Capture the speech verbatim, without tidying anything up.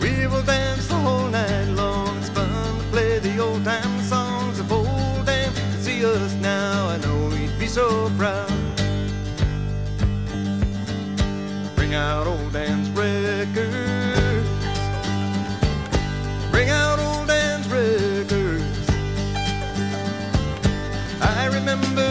We will dance the whole night long. It's fun to play the old time songs. If old Dan could see us now, I know he'd be so proud. Bring out old Dan's records. Bring out old Dan's records. I remember